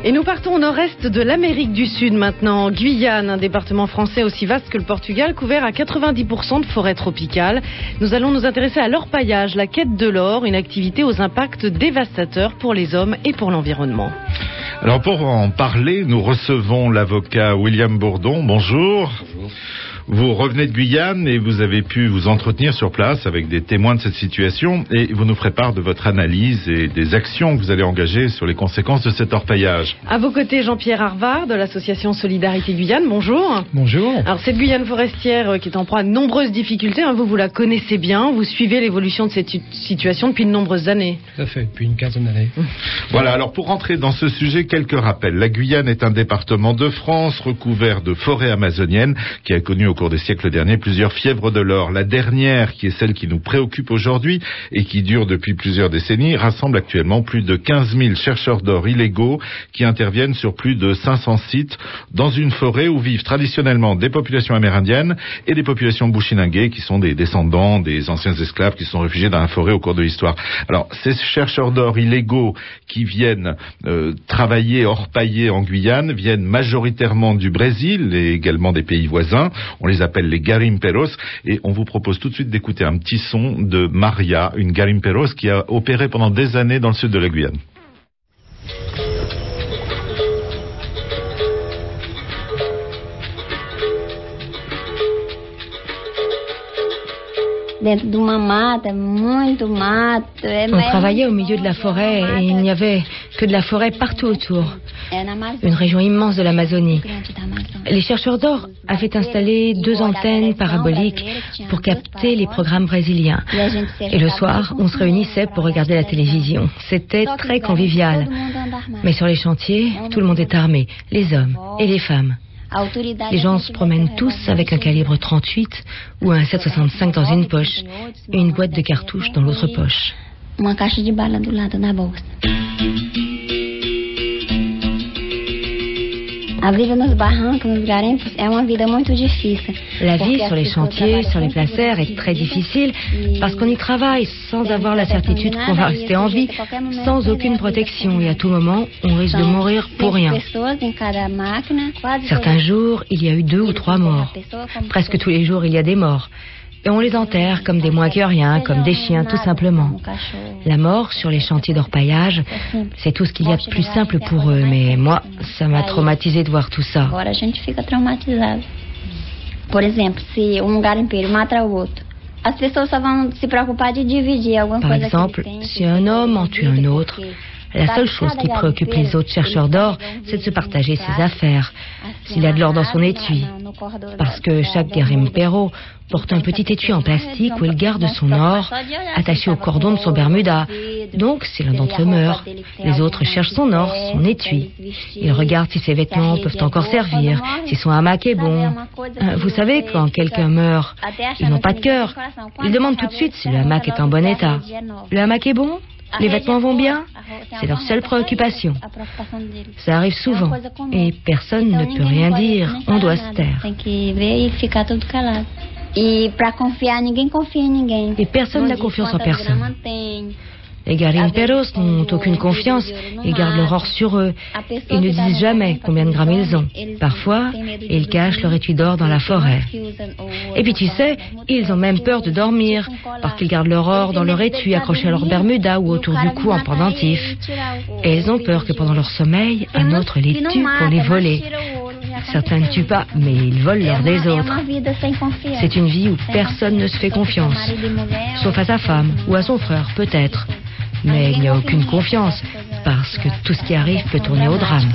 Et nous partons au nord-est de l'Amérique du Sud maintenant, Guyane, un département français aussi vaste que le Portugal, couvert à 90% de forêt tropicale. Nous allons nous intéresser à l'orpaillage, la quête de l'or, une activité aux impacts dévastateurs pour les hommes et pour l'environnement. Alors pour en parler, nous recevons l'avocat William Bourdon. Bonjour. Bonjour. Vous revenez de Guyane et vous avez pu vous entretenir sur place avec des témoins de cette situation et vous nous ferez part de votre analyse et des actions que vous allez engager sur les conséquences de cet orpaillage. À vos côtés, Jean-Pierre Harvard de l'association Solidarité Guyane. Bonjour. Bonjour. Alors cette Guyane forestière qui est en proie à de nombreuses difficultés, vous la connaissez bien, vous suivez l'évolution de cette situation depuis de nombreuses années. Tout à fait, depuis une quinzaine d'années. Voilà, alors pour rentrer dans ce sujet, quelques rappels. La Guyane est un département de France recouvert de forêts amazoniennes qui a connu au cours des siècles derniers plusieurs fièvres de l'or. La dernière, qui est celle qui nous préoccupe aujourd'hui et qui dure depuis plusieurs décennies, rassemble actuellement plus de 15 000 chercheurs d'or illégaux qui interviennent sur plus de 500 sites dans une forêt où vivent traditionnellement des populations amérindiennes et des populations bushinangé qui sont des descendants des anciens esclaves qui se sont réfugiés dans la forêt au cours de l'histoire. Alors, ces chercheurs d'or illégaux qui viennent travailler, orpailler en Guyane, viennent majoritairement du Brésil et également des pays voisins. On les appelle les garimperos et on vous propose tout de suite d'écouter un petit son de Maria, une garimperos qui a opéré pendant des années dans le sud de la Guyane. On travaillait au milieu de la forêt et il n'y avait que de la forêt partout autour. Une région immense de l'Amazonie. Les chercheurs d'or avaient installé 2 antennes paraboliques pour capter les programmes brésiliens. Et le soir, on se réunissait pour regarder la télévision. C'était très convivial. Mais sur les chantiers, tout le monde est armé, les hommes et les femmes. Les gens se promènent tous avec un calibre 38 ou un 7,65 dans une poche et une boîte de cartouches dans l'autre poche. La vie sur les chantiers, sur les placers est très difficile parce qu'on y travaille sans avoir la certitude qu'on va rester en vie, sans aucune protection et à tout moment, on risque de mourir pour rien. Certains jours, il y a eu 2 ou 3 morts. Presque tous les jours, il y a des morts. Et on les enterre comme des moins que rien, comme des chiens tout simplement. La mort sur les chantiers d'orpaillage, c'est tout ce qu'il y a de plus simple pour eux. Mais moi, ça m'a traumatisé de voir tout ça. Par exemple, si un homme en tue un autre, la seule chose qui préoccupe les autres chercheurs d'or, c'est de se partager ses affaires, s'il a de l'or dans son étui. Parce que chaque garimpero porte un petit étui en plastique où il garde son or, attaché au cordon de son Bermuda. Donc, si l'un d'entre eux meurt, les autres cherchent son or, son étui. Ils regardent si ses vêtements peuvent encore servir, si son hamac est bon. Vous savez, quand quelqu'un meurt, ils n'ont pas de cœur. Ils demandent tout de suite si le hamac est en bon état. Le hamac est bon ? Les vêtements vont bien ? C'est leur seule préoccupation. Ça arrive souvent et personne ne peut rien dire. On doit se taire. Et personne n'a confiance en personne. Les garimperos n'ont aucune confiance, ils gardent leur or sur eux. Ils ne disent jamais combien de grammes ils ont. Parfois, ils cachent leur étui d'or dans la forêt. Et puis tu sais, ils ont même peur de dormir, parce qu'ils gardent leur or dans leur étui accroché à leur Bermuda ou autour du cou en pendentif. Et ils ont peur que pendant leur sommeil, un autre les tue pour les voler. Certains ne tuent pas, mais ils volent l'or des autres. C'est une vie où personne ne se fait confiance, sauf à sa femme ou à son frère, peut-être. Mais il n'y a aucune confiance, parce que tout ce qui arrive peut tourner au drame.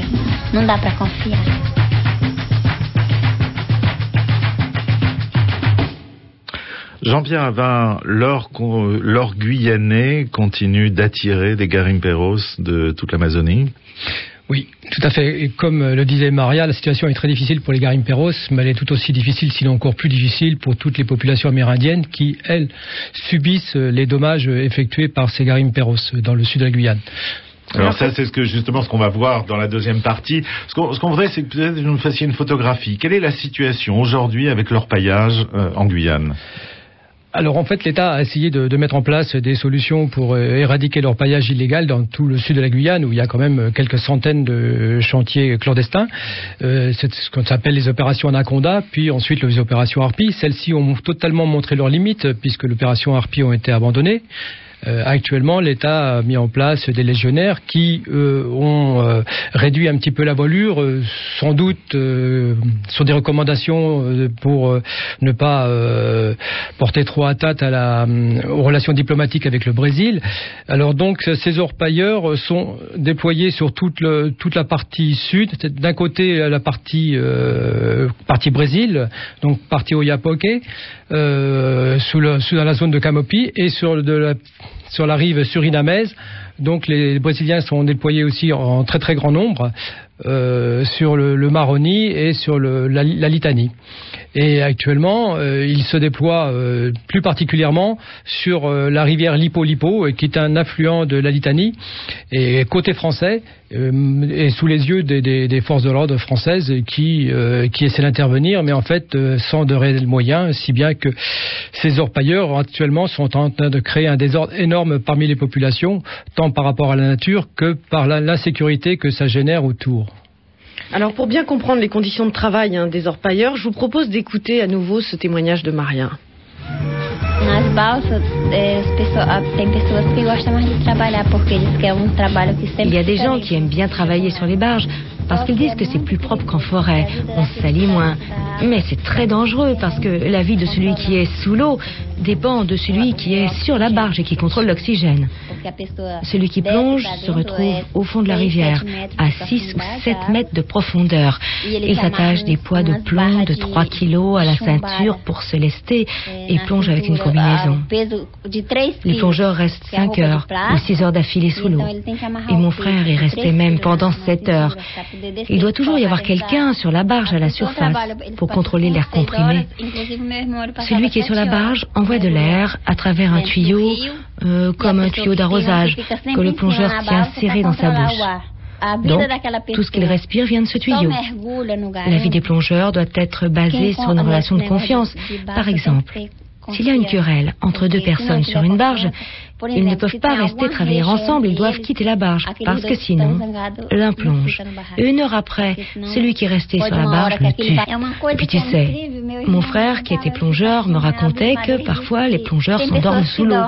Jean-Pierre Havin, l'or guyanais continue d'attirer des garimperos de toute l'Amazonie. Oui, tout à fait. Et comme le disait Maria, la situation est très difficile pour les garimperos, mais elle est tout aussi difficile, sinon encore plus difficile, pour toutes les populations amérindiennes qui, elles, subissent les dommages effectués par ces garimperos dans le sud de la Guyane. Alors ça, c'est ce qu'on va voir dans la deuxième partie. Ce qu'on voudrait, c'est que peut-être vous nous fassiez une photographie. Quelle est la situation aujourd'hui avec l'orpaillage en Guyane ? Alors en fait, l'État a essayé de mettre en place des solutions pour éradiquer l'orpaillage illégal dans tout le sud de la Guyane, où il y a quand même quelques centaines de chantiers clandestins. C'est ce qu'on appelle les opérations Anaconda, puis ensuite les opérations Harpie. Celles-ci ont totalement montré leurs limites, puisque l'opération Harpie ont été abandonnées. Actuellement, l'État a mis en place des légionnaires qui ont réduit un petit peu la voilure, sans doute sur des recommandations pour ne pas porter trop atteinte aux relations diplomatiques avec le Brésil. Alors donc, ces orpailleurs sont déployés sur toute la partie sud. D'un côté, la partie Brésil, donc partie Oiapoque, dans la zone de Camopi, et sur la rive surinamaise. Donc les Brésiliens sont déployés aussi en très très grand nombre sur le Maroni et sur la Litanie. Et actuellement, ils se déploient plus particulièrement sur la rivière Lipo-Lipo, qui est un affluent de la Litanie. Et côté français, et sous les yeux des forces de l'ordre françaises qui essaient d'intervenir, mais en fait sans de réels moyens, si bien que ces orpailleurs actuellement sont en train de créer un désordre énorme parmi les populations, tant par rapport à la nature que par l'insécurité que ça génère autour. Alors pour bien comprendre les conditions de travail des orpailleurs, je vous propose d'écouter à nouveau ce témoignage de Maria. Nas balsas, tem pessoas que gostam mais de trabalhar porque eles querem trabalho que sempre. Il y a des gens qui aiment bien travailler sur les barges parce qu'ils disent que c'est plus propre qu'en forêt, on se salit moins. Mais c'est très dangereux parce que la vie de celui qui est sous l'eau dépend de celui qui est sur la barge et qui contrôle l'oxygène. Celui qui plonge se retrouve au fond de la rivière, à 6 ou 7 mètres de profondeur. Il s'attache des poids de plomb de 3 kilos à la ceinture pour se lester et plonge avec une combinaison. Les plongeurs restent 5 heures ou 6 heures d'affilée sous l'eau. Et mon frère est resté même pendant 7 heures. Il doit toujours y avoir quelqu'un sur la barge à la surface pour contrôler l'air comprimé. Celui qui est sur la barge envoie de l'air à travers un tuyau, comme un tuyau d'arrosage, que le plongeur tient serré dans sa bouche. Donc, tout ce qu'il respire vient de ce tuyau. La vie des plongeurs doit être basée sur une relation de confiance. Par exemple, s'il y a une querelle entre 2 personnes sur une barge, ils ne peuvent pas rester travailler ensemble, ils doivent quitter la barge, parce que sinon, l'un plonge. Et 1 heure après, celui qui est resté sur la barge le tue. Et puis tu sais, mon frère, qui était plongeur, me racontait que parfois les plongeurs s'endorment sous l'eau.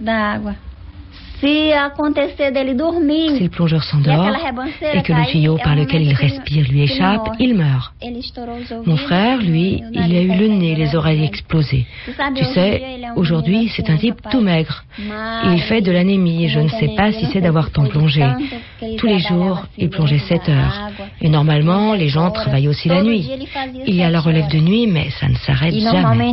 Si le plongeur s'endort et que le tuyau par lequel il respire lui échappe, il meurt. Mon frère, lui, il a eu le nez, les oreilles explosées. Tu sais, aujourd'hui, c'est un type tout maigre. Il fait de l'anémie et je ne sais pas si c'est d'avoir tant plongé. Tous les jours, il plongeait 7 heures. Et normalement, les gens travaillent aussi la nuit. Il y a la relève de nuit, mais ça ne s'arrête jamais.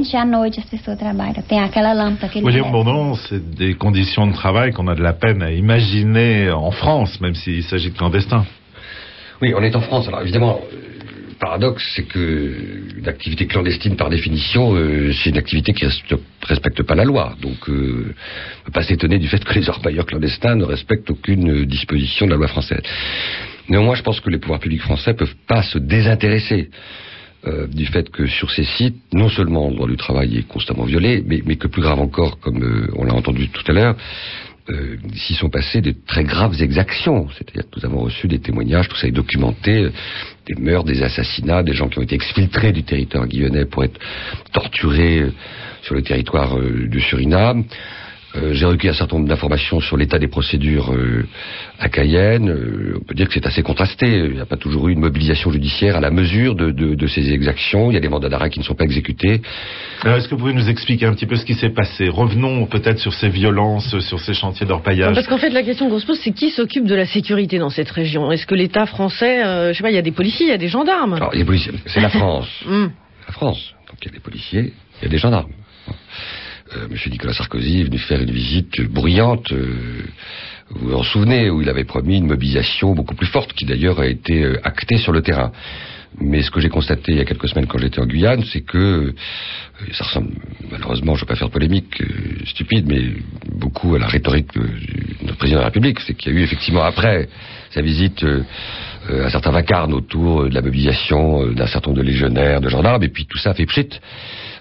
William Bourdon, c'est des conditions de travail qu'on a de la peine à imaginer en France, même s'il s'agit de clandestins. Oui, on est en France. Alors évidemment, le paradoxe, c'est que l'activité clandestine, par définition, c'est une activité qui ne respecte pas la loi. Donc, on ne peut pas s'étonner du fait que les orpailleurs clandestins ne respectent aucune disposition de la loi française. Néanmoins, je pense que les pouvoirs publics français ne peuvent pas se désintéresser du fait que sur ces sites, non seulement le droit du travail est constamment violé, mais que plus grave encore, comme on l'a entendu tout à l'heure, s'y sont passées de très graves exactions. C'est-à-dire que nous avons reçu des témoignages, tout ça est documenté, des meurtres, des assassinats, des gens qui ont été exfiltrés du territoire guyanais pour être torturés sur le territoire du Suriname. J'ai recueilli un certain nombre d'informations sur l'état des procédures à Cayenne. On peut dire que c'est assez contrasté. Il n'y a pas toujours eu une mobilisation judiciaire à la mesure de ces exactions. Il y a des mandats d'arrêt qui ne sont pas exécutés. Alors, est-ce que vous pouvez nous expliquer un petit peu ce qui s'est passé? Revenons peut-être sur ces violences, sur ces chantiers d'orpaillage. Parce qu'en fait, la question qu'on se pose, c'est qui s'occupe de la sécurité dans cette région? Est-ce que l'État français, je sais pas, il y a des policiers, il y a des gendarmes? Alors, il y a des policiers. C'est la France. La France. Donc, il y a des policiers, il y a des gendarmes. Monsieur Nicolas Sarkozy est venu faire une visite bruyante, vous vous en souvenez, où il avait promis une mobilisation beaucoup plus forte, qui d'ailleurs a été actée sur le terrain. Mais ce que j'ai constaté il y a quelques semaines quand j'étais en Guyane, c'est que ça ressemble, malheureusement, je ne veux pas faire de polémique stupide, mais beaucoup à la rhétorique de notre président de la République. C'est qu'il y a eu effectivement, après sa visite, un certain vacarme autour de la mobilisation d'un certain nombre de légionnaires, de gendarmes, et puis tout ça fait pchit.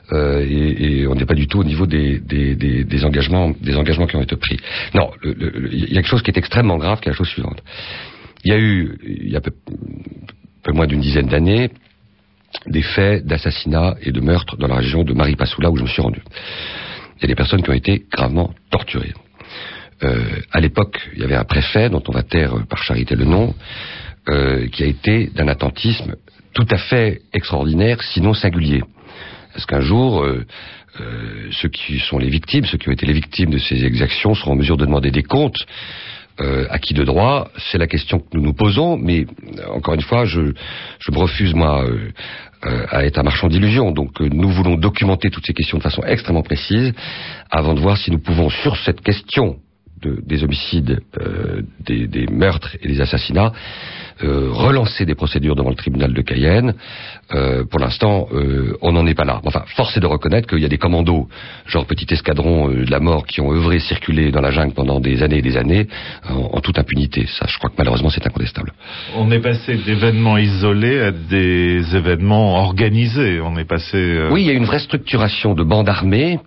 et on n'est pas du tout au niveau des engagements qui ont été pris. Non, il y a quelque chose qui est extrêmement grave, qui est la chose suivante. Il y a peu moins d'une dizaine d'années, des faits d'assassinat et de meurtre dans la région de Maripasoula où je me suis rendu. Il y a des personnes qui ont été gravement torturées. À l'époque, il y avait un préfet, dont on va taire par charité le nom, qui a été d'un attentisme tout à fait extraordinaire, sinon singulier. Est-ce qu'un jour, ceux qui sont les victimes, ceux qui ont été les victimes de ces exactions seront en mesure de demander des comptes à qui de droit? C'est la question que nous nous posons, mais encore une fois, je me refuse, moi, à être un marchand d'illusions. Donc nous voulons documenter toutes ces questions de façon extrêmement précise avant de voir si nous pouvons, sur cette question des homicides, des meurtres et des assassinats, relancer des procédures devant le tribunal de Cayenne. Pour l'instant, on n'en est pas là. Enfin, force est de reconnaître qu'il y a des commandos, genre petit escadron de la mort, qui ont œuvré, circulé dans la jungle pendant des années et des années, en toute impunité. Ça, je crois que malheureusement, c'est incontestable. On est passé d'événements isolés à des événements organisés. On est passé... Oui, il y a une vraie structuration de bandes armées,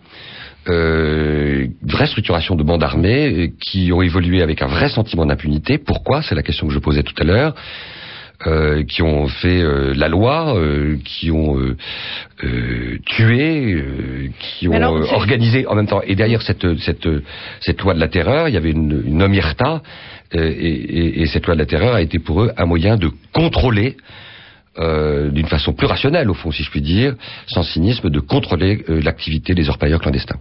qui ont évolué avec un vrai sentiment d'impunité. Pourquoi? C'est la question que je posais tout à l'heure. Qui ont fait la loi, qui ont tué, qui ont organisé en même temps. Et derrière cette loi de la terreur, il y avait une omerta, et cette loi de la terreur a été pour eux un moyen de contrôler, d'une façon plus rationnelle au fond, si je puis dire, sans cynisme, de contrôler l'activité des orpailleurs clandestins.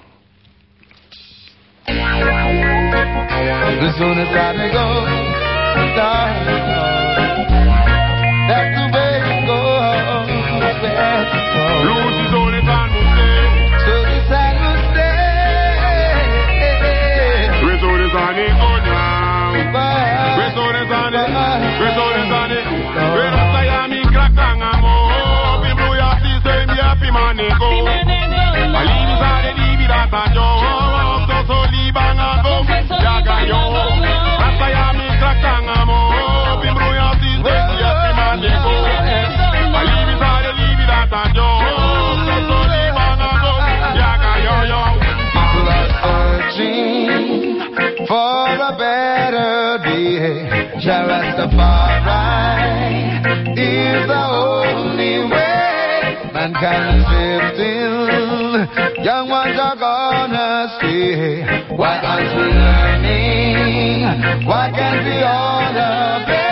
Rastafari is the only way mankind is drifting. Young ones are gonna see. Why aren't we learning? Why can't we all obey?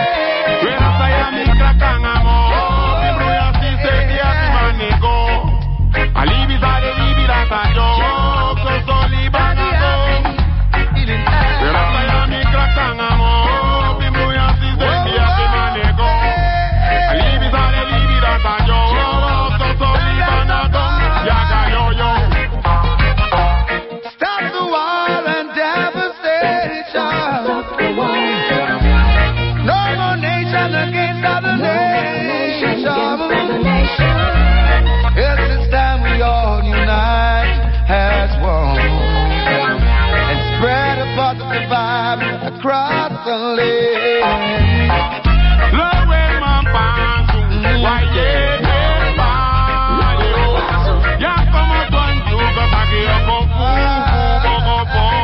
Across the land. Love when my pants, why ya como tú que pa que yo poco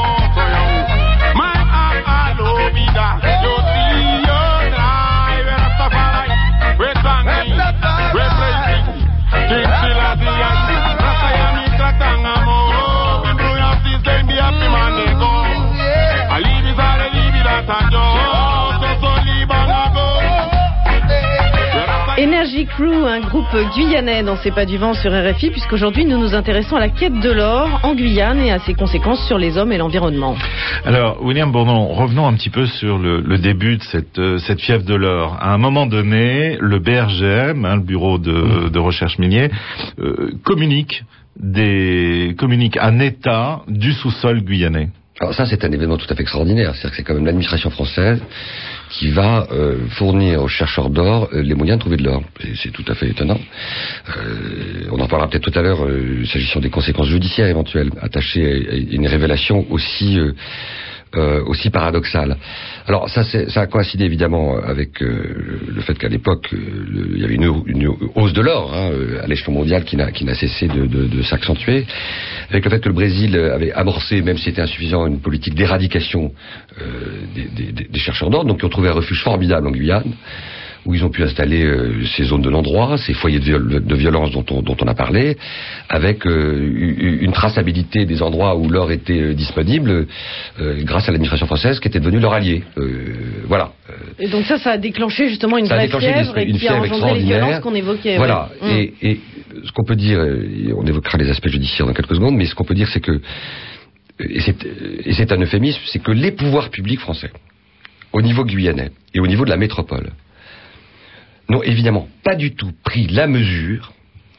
my alo vida yo sí yo drive Rastafari we tangi we crazy chila dia rasta ya mi tratan amor mi bruya si se envía mi manego ali bizarre. Energy Crew, un groupe guyanais dans C'est pas du vent sur RFI, puisqu'aujourd'hui nous nous intéressons à la quête de l'or en Guyane et à ses conséquences sur les hommes et l'environnement. Alors, William Bourdon, revenons un petit peu sur le début de cette fièvre de l'or. À un moment donné, le BRGM, le Bureau de recherche minier, communique un état du sous-sol guyanais. Alors ça, c'est un événement tout à fait extraordinaire. C'est-à-dire que c'est quand même l'administration française qui va fournir aux chercheurs d'or les moyens de trouver de l'or. Et c'est tout à fait étonnant. On en parlera peut-être tout à l'heure, s'agissant des conséquences judiciaires éventuelles attachées à une révélation aussi aussi paradoxal. Alors ça a coïncidé évidemment avec le fait qu'à l'époque il y avait une hausse de l'or à l'échelon mondial qui n'a cessé de s'accentuer, avec le fait que le Brésil avait amorcé, même si c'était insuffisant, une politique d'éradication des chercheurs d'or, donc qui ont trouvé un refuge formidable en Guyane, où ils ont pu installer ces zones de non-droit, ces foyers de violence dont on a parlé, avec une traçabilité des endroits où l'or était disponible, grâce à l'administration française qui était devenue leur allié. Voilà. Et donc ça a déclenché justement une vraie fièvre et qui a engendré les violences qu'on évoquait. Voilà. Ouais. Et ce qu'on peut dire, on évoquera les aspects judiciaires dans quelques secondes, mais ce qu'on peut dire, c'est que, et c'est un euphémisme, c'est que les pouvoirs publics français, au niveau guyanais et au niveau de la métropole, n'ont évidemment pas du tout pris la mesure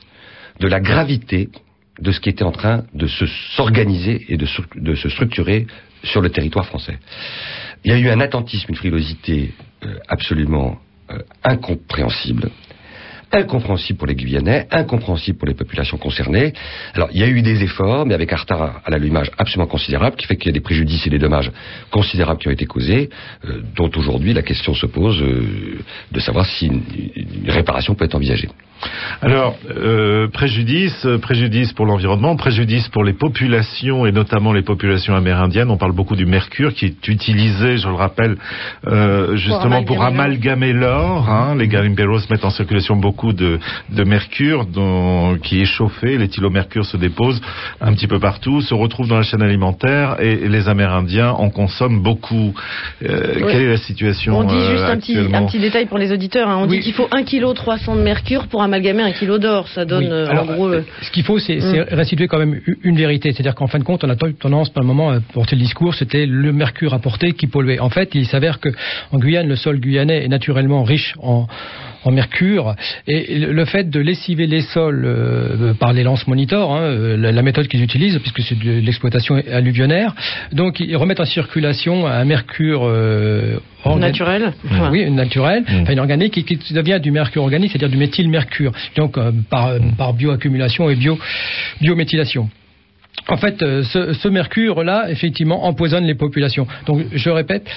de la gravité de ce qui était en train de s'organiser et de se structurer sur le territoire français. Il y a eu un attentisme, une frilosité absolument incompréhensible pour les Guyanais, incompréhensible pour les populations concernées. Alors, il y a eu des efforts, mais avec un retard à l'allumage absolument considérable, qui fait qu'il y a des préjudices et des dommages considérables qui ont été causés, dont aujourd'hui la question se pose de savoir si une réparation peut être envisagée. Alors, préjudice pour l'environnement, préjudice pour les populations, et notamment les populations amérindiennes. On parle beaucoup du mercure qui est utilisé, je le rappelle, justement pour amalgamer l'or. Les garimperos mettent en circulation beaucoup de mercure qui est chauffé. L'éthylomercure se dépose un petit peu partout, se retrouve dans la chaîne alimentaire, et les Amérindiens en consomment beaucoup. Quelle est la situation? On dit juste un petit détail pour les auditeurs. On dit qu'il faut 1,3 kg de mercure pour amalgamer 1 kg d'or. Ça donne en gros... Ce qu'il faut, c'est restituer quand même une vérité. C'est-à-dire qu'en fin de compte, on a tendance par le moment à porter le discours, c'était le mercure apporté qui polluait. En fait, il s'avère qu'en Guyane, le sol guyanais est naturellement riche en mercure, et le fait de lessiver les sols par les lance monitors, la méthode qu'ils utilisent, puisque c'est de l'exploitation alluvionnaire, donc ils remettent en circulation un mercure naturel. Oui, naturel, enfin inorganique, qui devient du mercure organique, c'est-à-dire du méthylmercure, donc par bioaccumulation et biométhylation. En fait, ce mercure-là, effectivement, empoisonne les populations. Donc, je répète,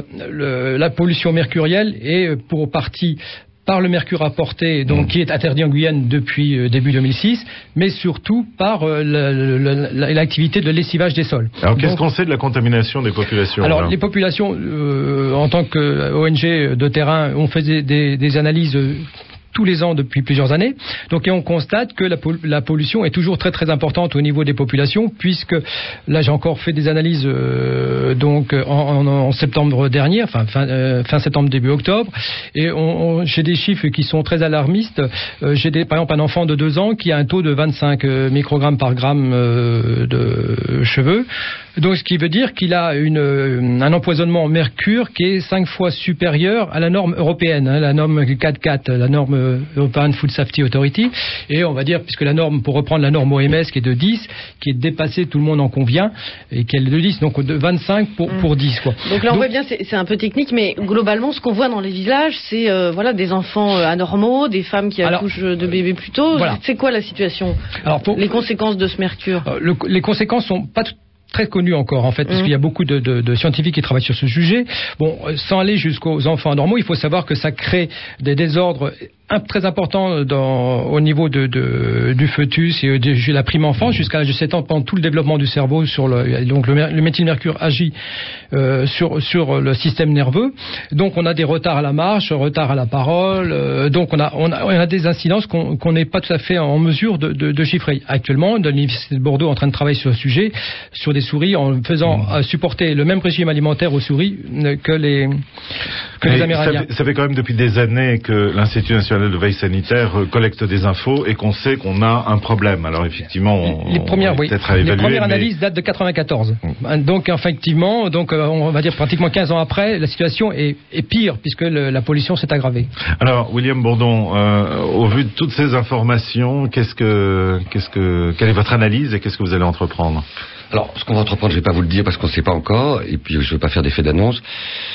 la pollution mercurielle est pour partie par le mercure apporté, donc qui est interdit en Guyane depuis début 2006, mais surtout par l'activité de lessivage des sols. Alors, qu'est-ce qu'on sait de la contamination des populations? Alors, les populations, en tant qu'ONG de terrain, on fait des analyses tous les ans depuis plusieurs années. Donc, et on constate que la pollution est toujours très très importante au niveau des populations, puisque là j'ai encore fait des analyses donc en septembre dernier, fin septembre début octobre, et j'ai des chiffres qui sont très alarmistes. J'ai par exemple un enfant de 2 ans qui a un taux de 25 microgrammes par gramme de cheveux. Donc, ce qui veut dire qu'il a un empoisonnement en mercure qui est 5 fois supérieur à la norme européenne, la norme 4.4, la norme European Food Safety Authority. Et on va dire, puisque la norme, pour reprendre la norme OMS qui est de 10, qui est dépassée, tout le monde en convient, et qui est de 10, donc de 25 pour 10. Quoi. Donc là, on voit bien, c'est un peu technique, mais globalement, ce qu'on voit dans les villages, c'est des enfants anormaux, des femmes qui accouchent de bébés plus tôt. Voilà. C'est quoi la situation? Les conséquences de ce mercure? Les conséquences sont pas très connu encore, en fait, parce qu'il y a beaucoup de scientifiques qui travaillent sur ce sujet. Bon, sans aller jusqu'aux enfants normaux, il faut savoir que ça crée des désordres très important au niveau du fœtus et de la prime enfance jusqu'à l'âge de 7 ans, pendant tout le développement du cerveau. Donc le méthylmercure agit sur le système nerveux. Donc on a des retards à la marche, retard à la parole. Donc on a des incidences qu'on n'est pas tout à fait en mesure de chiffrer. Actuellement, l'Université de Bordeaux est en train de travailler sur le sujet, sur des souris, en faisant supporter le même régime alimentaire aux souris que les Amérindiens. Ça fait quand même depuis des années que l'Institut national de veille sanitaire collecte des infos et qu'on sait qu'on a un problème. Alors effectivement, les premières analyses datent de 94. Donc effectivement, on va dire pratiquement 15 ans après, la situation est pire puisque la pollution s'est aggravée. Alors William Bourdon, au vu de toutes ces informations, quelle est votre analyse et qu'est-ce que vous allez entreprendre? Alors, ce qu'on va entreprendre, je ne vais pas vous le dire parce qu'on ne sait pas encore, et puis je ne veux pas faire d'effet d'annonce.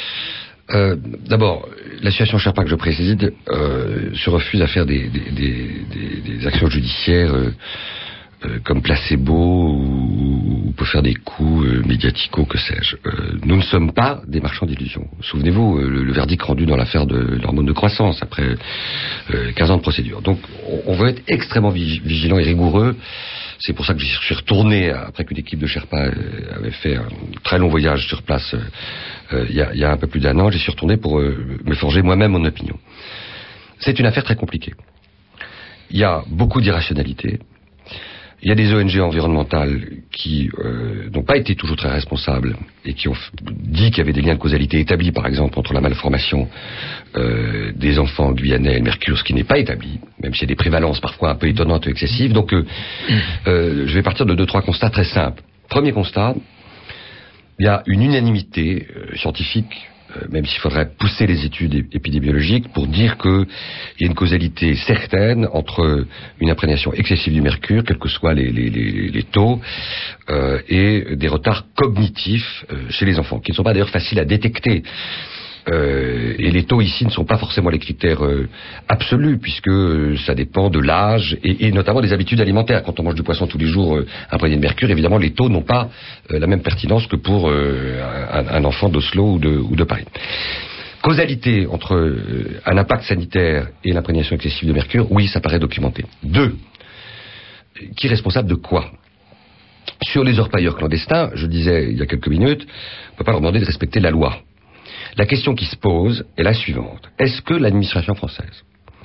D'abord, l'association Sherpa que je préside se refuse à faire des actions judiciaires comme placebo ou pour faire des coups médiaticaux, que sais-je. Nous ne sommes pas des marchands d'illusions. Souvenez-vous, le verdict rendu dans l'affaire de l'hormone de croissance, après 15 ans de procédure. Donc, on veut être extrêmement vigilant et rigoureux. C'est pour ça que j'y suis retourné, après qu'une équipe de Sherpa avait fait un très long voyage sur place il y a un peu plus d'1 an. J'y suis retourné pour me forger moi-même mon opinion. C'est une affaire très compliquée. Il y a beaucoup d'irrationalité. Il y a des ONG environnementales qui n'ont pas été toujours très responsables et qui ont dit qu'il y avait des liens de causalité établis, par exemple, entre la malformation des enfants guyanais et le mercure, ce qui n'est pas établi, même s'il y a des prévalences parfois un peu étonnantes ou excessives. Donc, je vais partir de 2-3 constats très simples. Premier constat, il y a une unanimité scientifique, même s'il faudrait pousser les études épidémiologiques pour dire qu'il y a une causalité certaine entre une imprégnation excessive du mercure, quels que soient les taux, et des retards cognitifs chez les enfants, qui ne sont pas d'ailleurs faciles à détecter. Et les taux ici ne sont pas forcément les critères absolus, puisque ça dépend de l'âge et notamment des habitudes alimentaires. Quand on mange du poisson tous les jours imprégné de mercure, évidemment les taux n'ont pas la même pertinence que pour un enfant d'Oslo ou de Paris. Causalité entre un impact sanitaire et l'imprégnation excessive de mercure, oui, ça paraît documenté. 2. Qui est responsable de quoi? Sur les orpailleurs clandestins, je disais il y a quelques minutes, on ne peut pas leur demander de respecter la loi. La question qui se pose est la suivante. Est-ce que l'administration française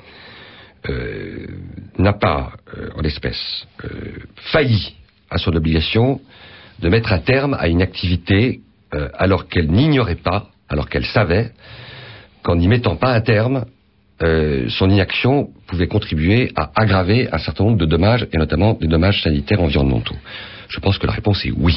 n'a pas, en l'espèce, failli à son obligation de mettre un terme à une activité alors qu'elle n'ignorait pas, alors qu'elle savait qu'en n'y mettant pas un terme, son inaction pouvait contribuer à aggraver un certain nombre de dommages, et notamment des dommages sanitaires environnementaux? Je pense que la réponse est oui.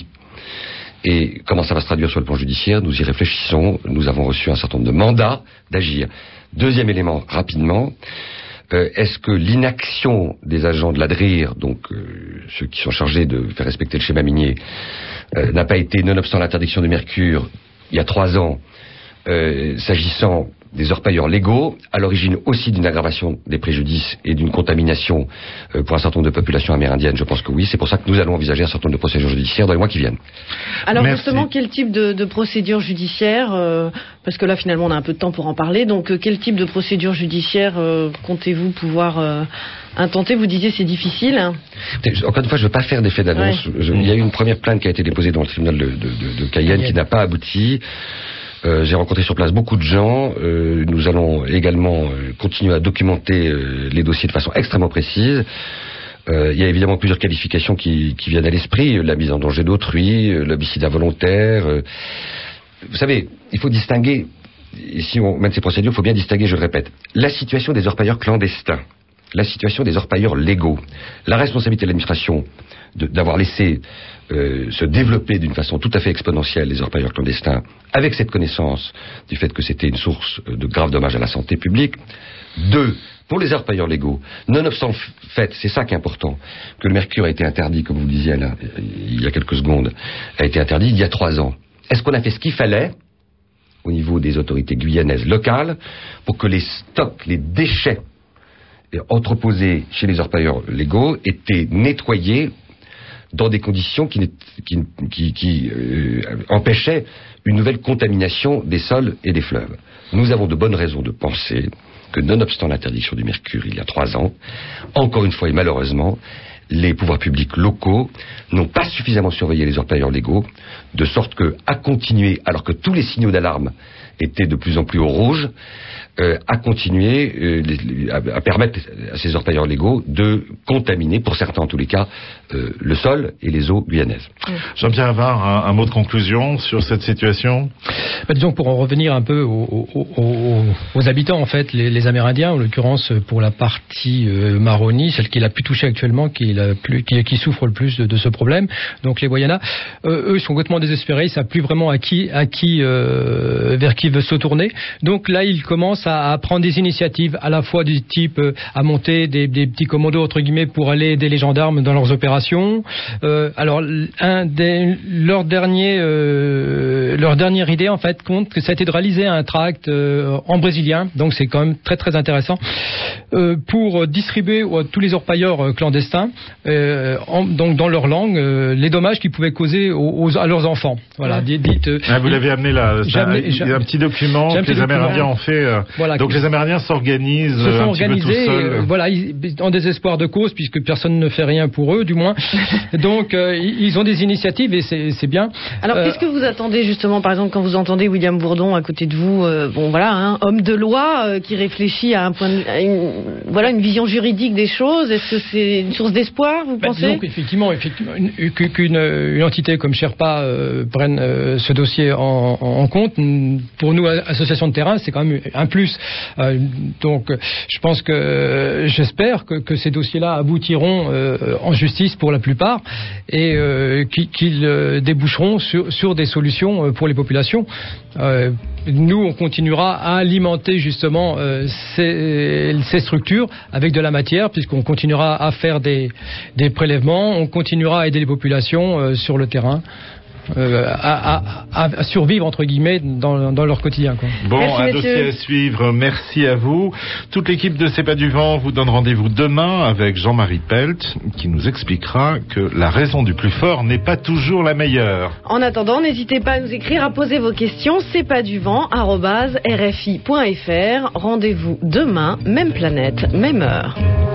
Et comment ça va se traduire sur le plan judiciaire? Nous y réfléchissons. Nous avons reçu un certain nombre de mandats d'agir. Deuxième élément, rapidement. Est-ce que l'inaction des agents de l'ADRIR, donc ceux qui sont chargés de faire respecter le schéma minier, n'a pas été, nonobstant l'interdiction du mercure, il y a 3 ans, s'agissant des orpailleurs légaux, à l'origine aussi d'une aggravation des préjudices et d'une contamination pour un certain nombre de populations amérindiennes? Je pense que oui. C'est pour ça que nous allons envisager un certain nombre de procédures judiciaires dans les mois qui viennent. Alors Merci. Justement, quel type de procédure judiciaire, parce que là finalement on a un peu de temps pour en parler, donc quel type de procédure judiciaire comptez-vous pouvoir intenter? Vous disiez c'est difficile. Encore une fois, je ne veux pas faire d'effet d'annonce. Ouais. Il y a eu une première plainte qui a été déposée dans le tribunal de Cayenne qui n'a pas abouti. J'ai rencontré sur place beaucoup de gens. Nous allons également continuer à documenter les dossiers de façon extrêmement précise. Il y a évidemment plusieurs qualifications qui viennent à l'esprit. La mise en danger d'autrui, l'homicide involontaire. Vous savez, il faut distinguer, et si on mène ces procédures, il faut bien distinguer, je le répète, la situation des orpailleurs clandestins, la situation des orpailleurs légaux, la responsabilité de l'administration d'avoir laissé se développer d'une façon tout à fait exponentielle les orpailleurs clandestins, avec cette connaissance du fait que c'était une source de graves dommages à la santé publique. 2. Pour les orpailleurs légaux, nonobstant le fait, c'est ça qui est important, que le mercure a été interdit, comme vous le disiez là, il y a quelques secondes, a été interdit il y a 3 ans. Est-ce qu'on a fait ce qu'il fallait au niveau des autorités guyanaises locales pour que les stocks, les déchets entreposés chez les orpailleurs légaux étaient nettoyés dans des conditions qui empêchaient une nouvelle contamination des sols et des fleuves? Nous avons de bonnes raisons de penser que, nonobstant l'interdiction du mercure il y a 3 ans, encore une fois et malheureusement, les pouvoirs publics locaux n'ont pas suffisamment surveillé les orpailleurs légaux, de sorte que, à continuer, alors que tous les signaux d'alarme étaient de plus en plus au rouge, à continuer à permettre à ces orpailleurs légaux de contaminer, pour certains en tous les cas, le sol et les eaux guyanaises. Jean-Pierre Havard, un mot de conclusion sur cette situation? Disons, pour en revenir un peu aux habitants, en fait, les Amérindiens, en l'occurrence pour la partie Maroni, celle qui est la plus touchée actuellement, qui souffre le plus de ce problème, donc les Wayanas, eux sont complètement désespérés, ils ne savent plus vraiment vers qui ils veulent se tourner. Donc là, ils commencent à prendre des initiatives à la fois du type à monter des petits commandos entre guillemets pour aller aider les gendarmes dans leurs opérations. Alors leur dernier leur dernière idée, en fait, compte que ça a été de réaliser un tract en brésilien, donc c'est quand même très très intéressant, pour distribuer à tous les orpailleurs clandestins, donc dans leur langue, les dommages qu'ils pouvaient causer à leurs enfants. Voilà, vous l'avez amené là, il y a un petit document que les Amérindiens ont fait. Voilà, donc les Amérindiens se sont organisés voilà, en désespoir de cause, puisque personne ne fait rien pour eux, du moins. Donc ils ont des initiatives et c'est bien. Alors qu'est-ce que vous attendez justement, par exemple, quand vous entendez William Bourdon à côté de vous, homme de loi qui réfléchit à une vision juridique des choses. Est-ce que c'est une source d'espoir, vous pensez? Donc effectivement, qu'une entité comme Sherpa prenne ce dossier en compte, pour nous, association de terrain, c'est quand même un plus. Donc je pense j'espère que ces dossiers-là aboutiront en justice pour la plupart et qu'ils déboucheront sur des solutions pour les populations. Nous, on continuera à alimenter justement ces structures avec de la matière, puisqu'on continuera à faire des prélèvements, on continuera à aider les populations sur le terrain. À survivre entre guillemets dans leur quotidien, quoi. Bon, merci, un dossier à suivre. Merci à vous. Toute l'équipe de C'est pas du vent vous donne rendez-vous demain avec Jean-Marie Pelt qui nous expliquera que la raison du plus fort n'est pas toujours la meilleure. En attendant, n'hésitez pas à nous écrire, à poser vos questions. C'est pas du vent @rfi.fr. Rendez-vous demain, même planète, même heure.